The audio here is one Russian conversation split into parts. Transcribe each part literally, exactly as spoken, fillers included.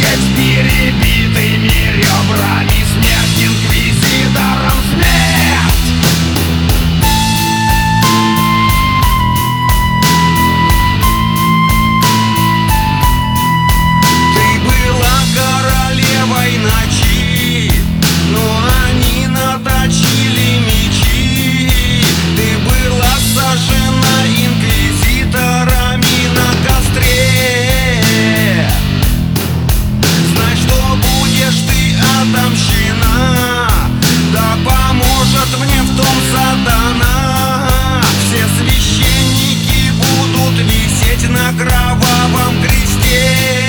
с перебитыми ребрами, смерть инквизиторам, смерть! Ты была королевой ночи, но они наточили мечи. Ты была сожжена инквизиторами на костре. Знай, что будешь ты отомщена, да поможет мне в том сатана. Все священники будут висеть на кровавом кресте.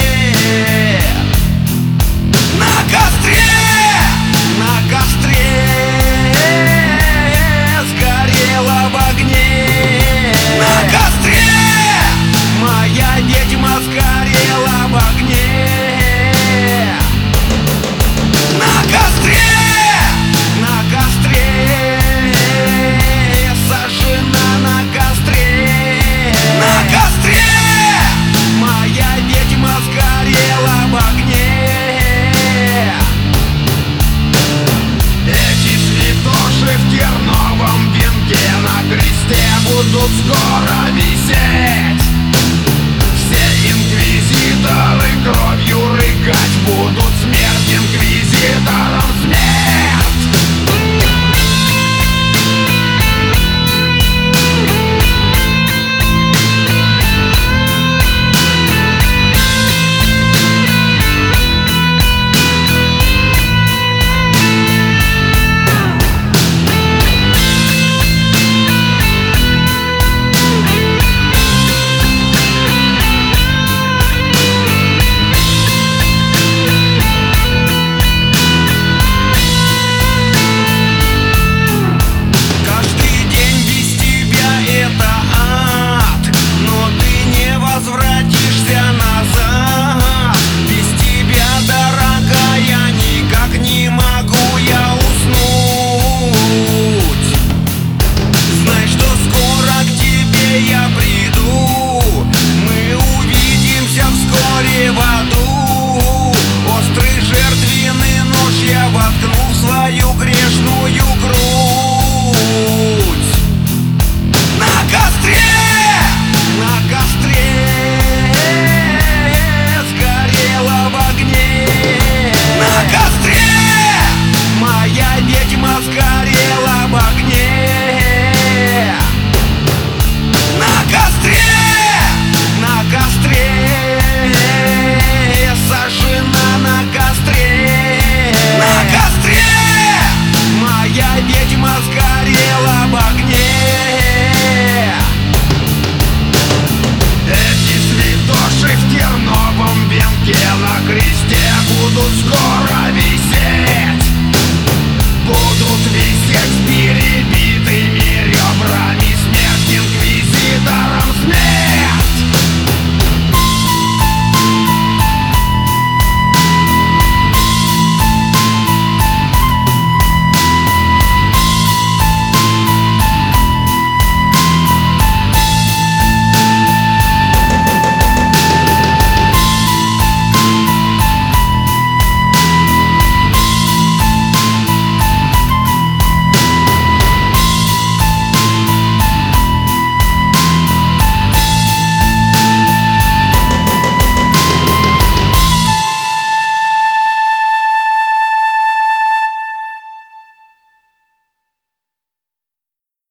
На костре, на костре сгорела в огне. На костре моя ведьма сгорела в огне. На костре, на костре сожжена на костре. На костре моя ведьма сгорела в огне. Эти святоши в терновом венке на кресте будут скоро висеть. Все инквизиторы кровью рыгать будут, смерть инквизиторам, смерть! Я приду, мы увидимся вскоре.